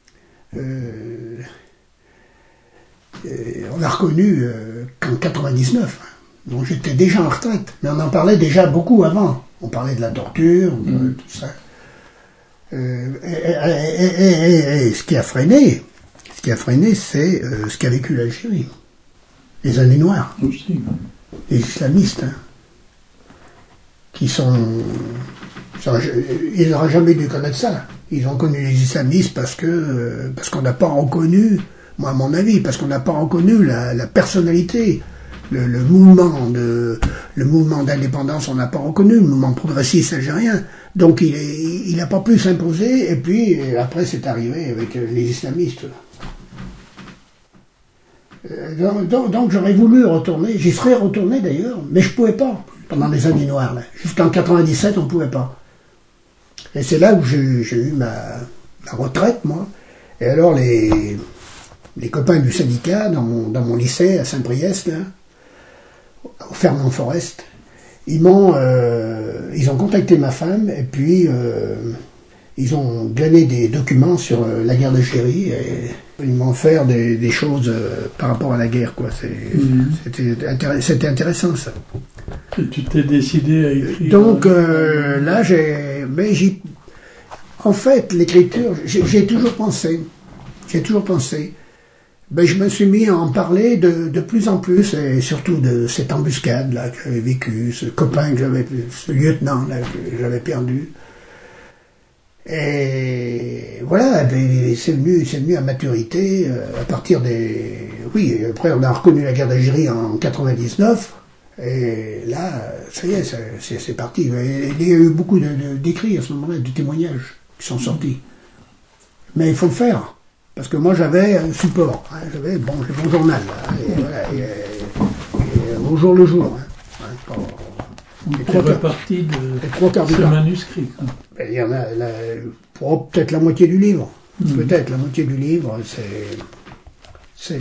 A: On a reconnu qu'en 99, hein, donc j'étais déjà en retraite, mais on en parlait déjà beaucoup avant. On parlait de la torture, tout ça. Et ce qui a freiné, c'est ce qu'a vécu l'Algérie. Les années noires.
D: Aussi.
A: Les islamistes, hein, qui sont... Ils n'auraient jamais dû connaître ça. Ils ont connu les islamistes parce qu'on n'a pas reconnu, moi à mon avis, parce qu'on n'a pas reconnu la personnalité, le mouvement d'indépendance, on n'a pas reconnu, le mouvement progressiste algérien. Donc il n'a pas pu s'imposer, et puis après c'est arrivé avec les islamistes. Donc j'aurais voulu retourner, j'y serais retourné d'ailleurs, mais je ne pouvais pas, pendant les années noires. Jusqu'en 97, on ne pouvait pas. Et c'est là où j'ai eu ma retraite, moi. Et alors les copains du syndicat, dans mon lycée à Saint-Priest, là, au Fernand-Forest, ils ont contacté ma femme, et puis ils ont glané des documents sur la guerre d'Algérie, et ils m'ont offert des choses par rapport à la guerre, quoi. C'était intéressant, ça.
D: Et tu t'es décidé à écrire.
A: Donc là, en fait, l'écriture, j'ai toujours pensé. Ben, je me suis mis à en parler de plus en plus, et surtout de cette embuscade là que j'avais vécue, ce copain ce lieutenant là que j'avais perdu. Et voilà, ben, c'est venu à maturité à partir des... Oui, après on a reconnu la guerre d'Algérie en 99, et là, ça y est, c'est parti. Et il y a eu beaucoup d'écrits à ce moment-là, de témoignages qui sont sortis. Mais il faut le faire. Parce que moi j'avais un support, hein, j'avais bon journal, là, et voilà, et au jour le jour. Hein,
D: tu fais partie de ce manuscrit.
A: Il y en a peut-être la moitié du livre. Peut-être la moitié du livre, c'est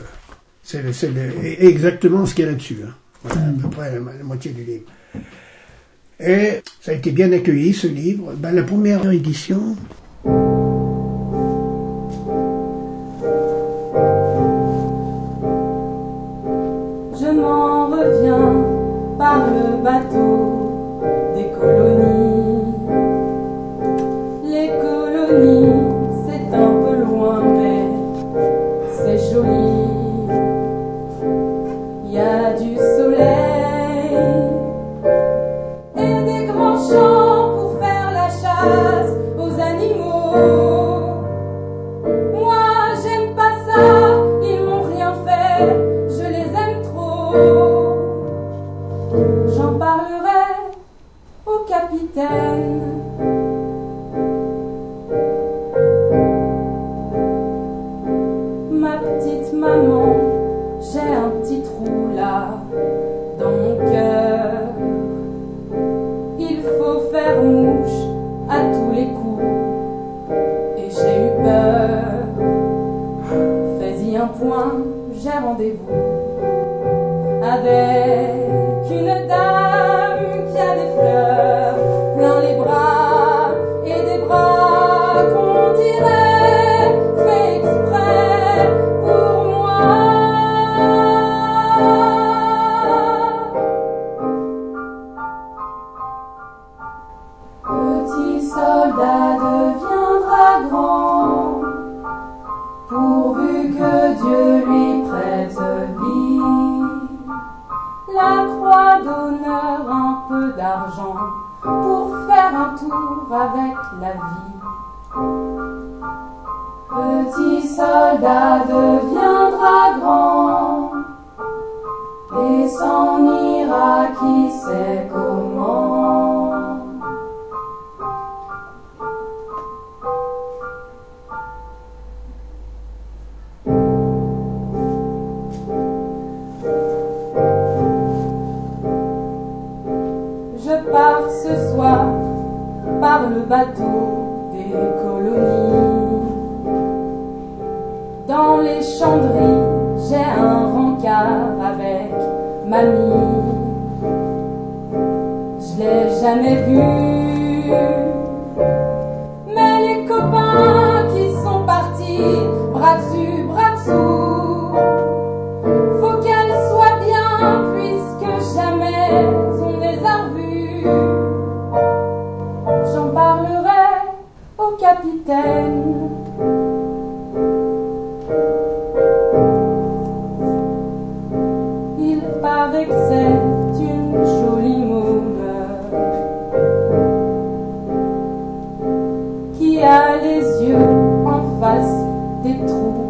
A: exactement ce qu'il y a là-dessus. Hein. Voilà, à peu près la moitié du livre. Et ça a été bien accueilli, ce livre. Ben, la première édition...
J: Je m'en reviens par le au capitaine. Ma petite maman, j'ai un petit trou là dans mon cœur. Il faut faire mouche à tous les coups et j'ai eu peur. Fais-y un point, j'ai rendez-vous avec une dame qui a des fleurs plein les bras et des bras qu'on dirait fait exprès pour moi. Petit soldat deviendra grand pourvu que Dieu lui prête vie. La croix d'honneur, un peu d'argent pour faire un tour avec la vie. Petit soldat deviendra grand et s'en ira qui sait comment. Je pars ce soir par le bateau des colonies. Dans les Chandries, j'ai un rencard avec mamie. Je l'ai jamais vu, mais les copains qui sont partis, bras dessus, bras dessous, faut qu'elle soit bien puisque jamais on les a revus. J'en parlerai au capitaine. Il paraît que c'est une jolie môme qui a les yeux en face des trous.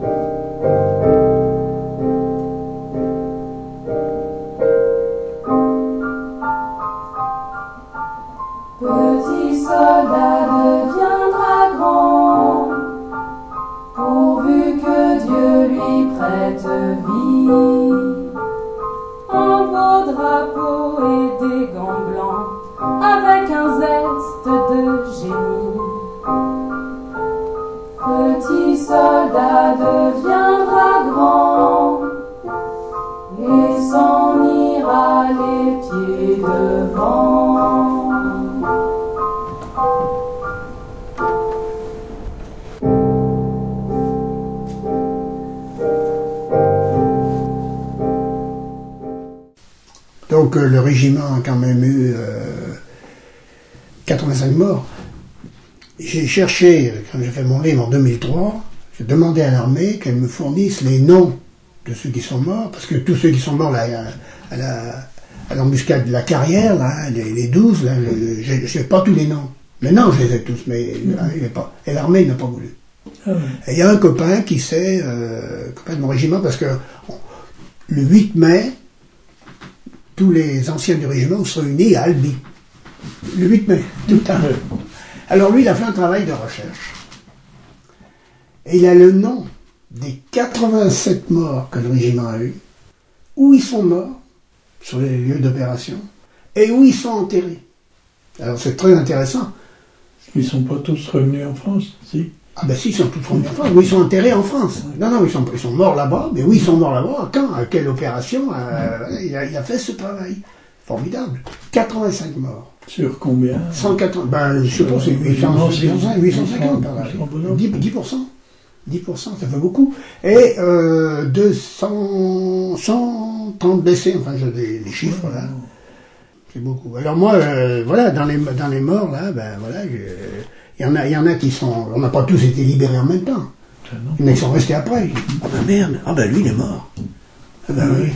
J: Petit soldat deviendra grand pourvu que Dieu lui prête vie. Un beau drapeau et des gants blancs avec un zeste de génie. Petit soldat deviendra grand et s'en ira les pieds devant.
A: Donc le régiment a quand même eu 85 morts. J'ai cherché, quand j'ai fait mon livre en 2003, j'ai demandé à l'armée qu'elle me fournisse les noms de ceux qui sont morts, parce que tous ceux qui sont morts là, à l'embuscade de la Carrière, là, les 12, là, je ne sais pas tous les noms. Maintenant je les ai tous, mais pas. Et l'armée n'a pas voulu. Et il y a un copain qui sait, copain de mon régiment, parce que le 8 mai, tous les anciens du régiment se réunis à Albi. Le 8 mai, tout le temps. Alors lui, il a fait un travail de recherche. Et il a le nom des 87 morts que le régiment a eu, où ils sont morts, sur les lieux d'opération, et où ils sont enterrés. Alors c'est très intéressant.
D: Ils ne sont pas tous revenus en France, si?
A: Ah ben si, ils sont tous revenus en France. Oui, ils sont enterrés en France. Non, ils sont morts là-bas. Mais oui, ils sont morts là-bas. Quand? À quelle opération? Il a fait ce travail. Formidable. 85 morts.
D: Sur combien?
A: 180. Ben, je sais pas, c'est 850 par là. 10%. 10%, ça fait beaucoup. Et 130 blessés. Enfin, j'ai les chiffres là. C'est beaucoup. Alors moi, voilà, dans les morts là, ben voilà, il y en a qui sont, on n'a pas tous été libérés en même temps. Il y en a qui sont restés après. Ah ben merde, ah ben lui il est mort. Ah ben oui.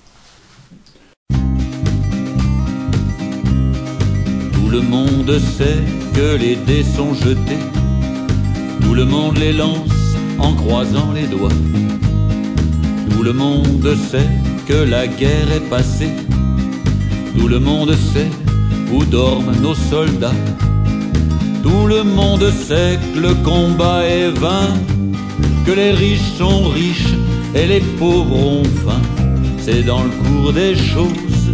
K: Tout le monde sait que les dés sont jetés. Tout le monde les lance en croisant les doigts. Tout le monde sait que la guerre est passée. Tout le monde sait où dorment nos soldats. Tout le monde sait que le combat est vain, que les riches sont riches et les pauvres ont faim. C'est dans le cours des choses.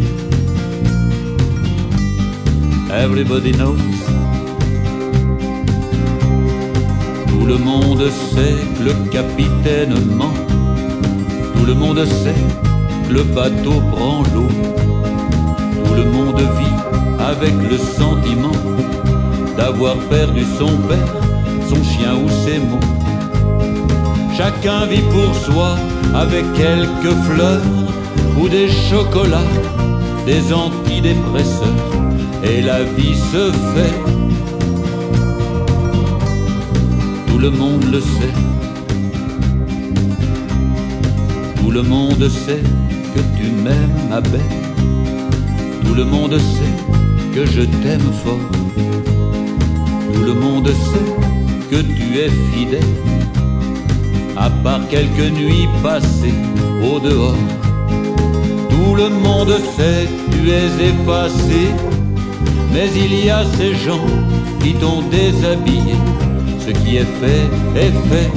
K: Everybody knows. Tout le monde sait que le capitaine ment. Tout le monde sait que le bateau prend l'eau. Tout le monde vit avec le sentiment d'avoir perdu son père, son chien ou ses mots. Chacun vit pour soi avec quelques fleurs ou des chocolats, des antidépresseurs, et la vie se fait. Tout le monde le sait. Tout le monde sait que tu m'aimes, ma belle. Tout le monde sait que je t'aime fort. Tout le monde sait que tu es fidèle, à part quelques nuits passées au dehors. Tout le monde sait que tu es effacé, mais il y a ces gens qui t'ont déshabillé. Ce qui est fait est fait.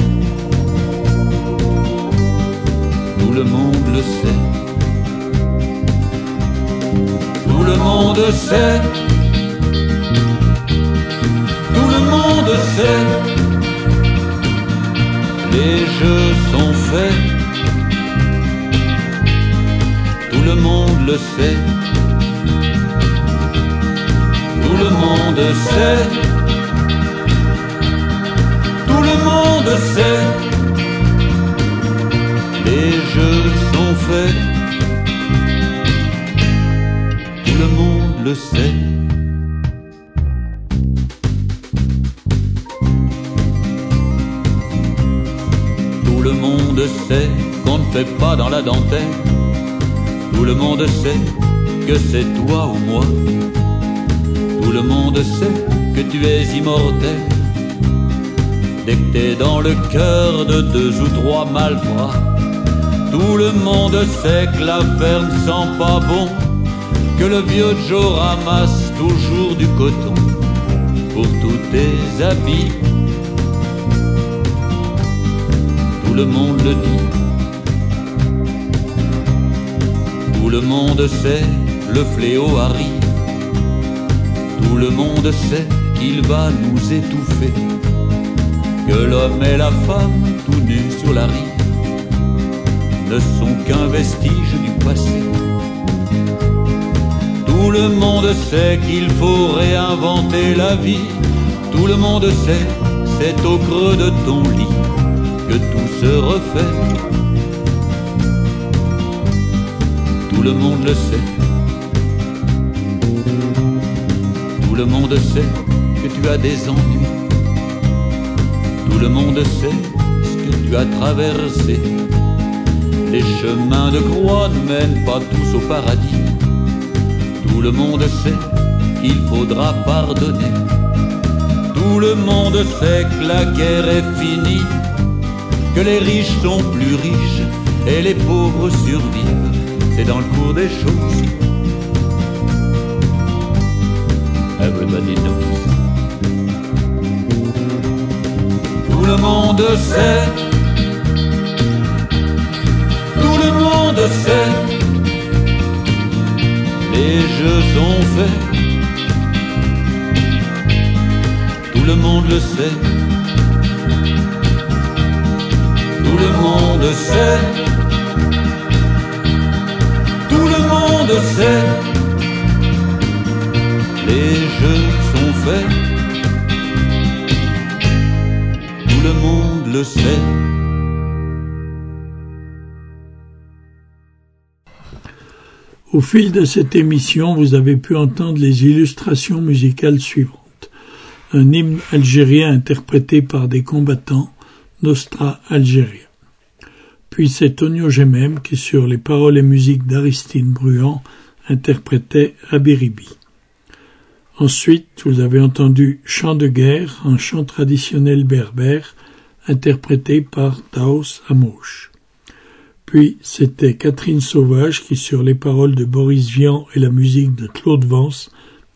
K: Tout le monde le sait. Tout le monde sait. Tout le monde sait. Les jeux sont faits. Tout le monde le sait. Tout le monde sait. Tout le monde sait. Les jeux sont faits. Tout le monde le sait. Tout le monde sait qu'on ne fait pas dans la dentelle. Tout le monde sait que c'est toi ou moi. Tout le monde sait que tu es immortel. Dès que t'es dans le cœur de 2 ou 3 malfrats. Tout le monde sait que l'affaire ne sent pas bon, que le vieux Joe ramasse toujours du coton pour tous tes habits. Tout le monde le dit. Tout le monde sait, le fléau arrive. Tout le monde sait qu'il va nous étouffer, que l'homme et la femme, tout nus sur la rive, ne sont qu'un vestige du passé. Tout le monde sait qu'il faut réinventer la vie. Tout le monde sait, c'est au creux de ton lit que tout se refait. Tout le monde le sait. Tout le monde sait que tu as des ennuis. Tout le monde sait ce que tu as traversé. Les chemins de croix ne mènent pas tous au paradis. Tout le monde sait qu'il faudra pardonner. Tout le monde sait que la guerre est finie, que les riches sont plus riches et les pauvres survivent. C'est dans le cours des choses. Everybody knows. Tout le monde sait. Tout le monde sait. Les jeux sont faits. Tout le monde le sait. Tout le monde sait. Tout le monde sait. Les jeux sont faits. Tout le monde le sait.
D: Au fil de cette émission, vous avez pu entendre les illustrations musicales suivantes. Un hymne algérien interprété par des combattants, Nostra Algéria. Puis c'est Tonio Gemem qui, sur les paroles et musiques d'Aristide Bruand, interprétait Abiribi. Ensuite, vous avez entendu Chant de guerre, un chant traditionnel berbère, interprété par Taos Amouche. Puis, c'était Catherine Sauvage qui, sur les paroles de Boris Vian et la musique de Claude Vance,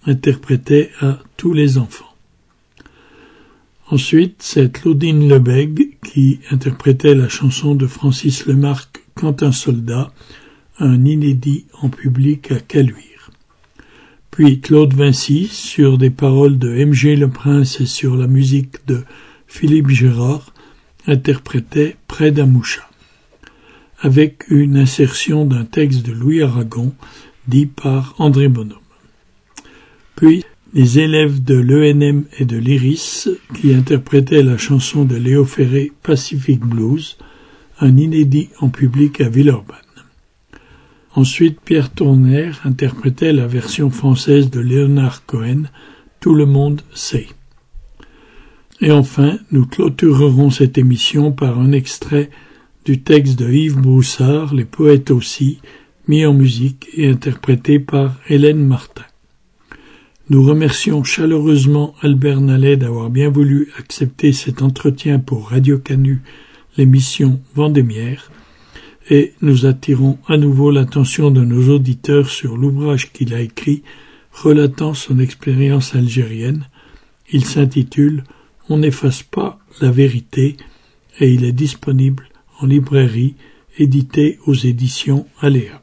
D: interprétait à tous les enfants. Ensuite, c'est Claudine Lebègue qui interprétait la chanson de Francis Lemarque « Quand un soldat », un inédit en public à Caluire. Puis Claude Vinci sur des paroles de M.G. Le Prince et sur la musique de Philippe Gérard interprétait « Près d'un mouchat », avec une insertion d'un texte de Louis Aragon dit par André Bonhomme. Puis les élèves de l'ENM et de l'Iris qui interprétaient la chanson de Léo Ferré Pacific Blues, un inédit en public à Villeurbanne. Ensuite, Pierre Tourner interprétait la version française de Léonard Cohen, Tout le monde sait. Et enfin, nous clôturerons cette émission par un extrait du texte de Yves Broussard, Les poètes aussi, mis en musique et interprété par Hélène Martin. Nous remercions chaleureusement Albert Nallet d'avoir bien voulu accepter cet entretien pour Radio Canu, l'émission Vendémiaire, et nous attirons à nouveau l'attention de nos auditeurs sur l'ouvrage qu'il a écrit relatant son expérience algérienne. Il s'intitule « On n'efface pas la vérité » et il est disponible en librairie, édité aux éditions Aléa.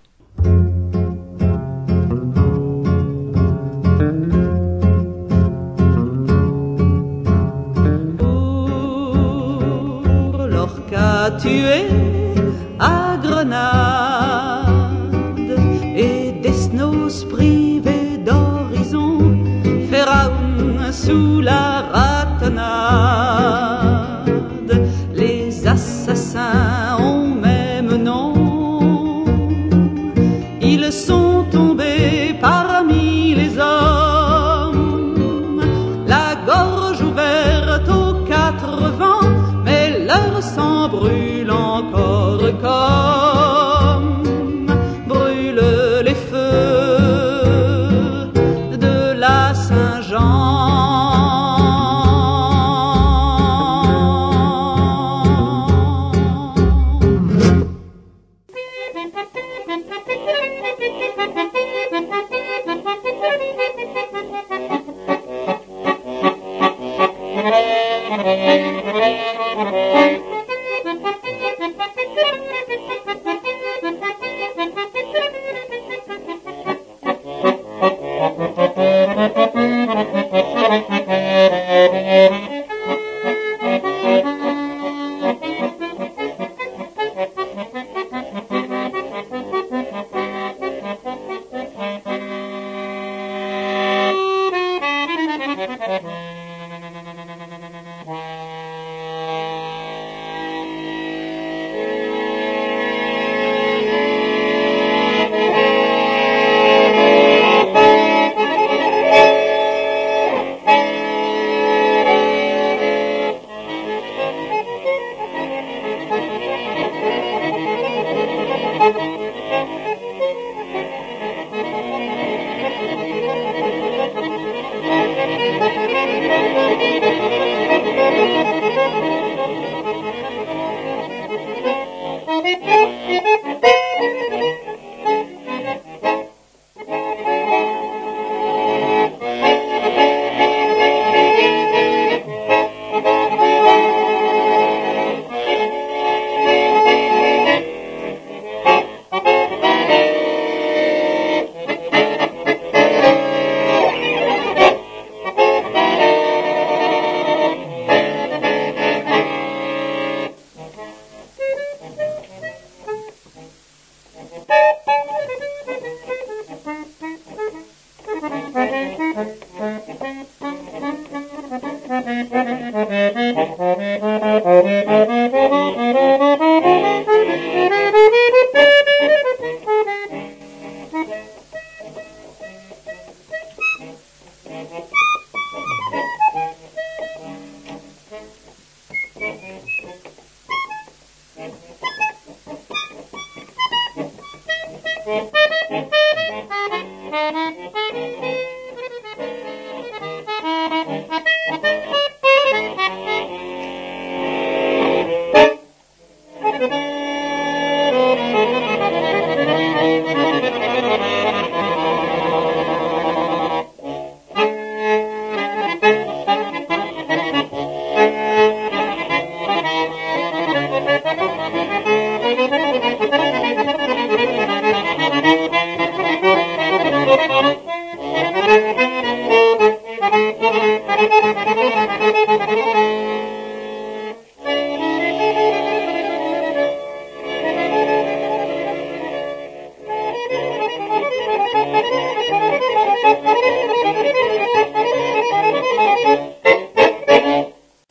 L: Pour Lorca tué à Grenade et Desnos privé d'horizon, Pharaon sous la ratonnade, les assassins ont même nom, ils sont tombés parmi les hommes, la gorge ouverte aux quatre vents, mais leur sang brûle encore comme brûlent les feux de la Saint-Jean.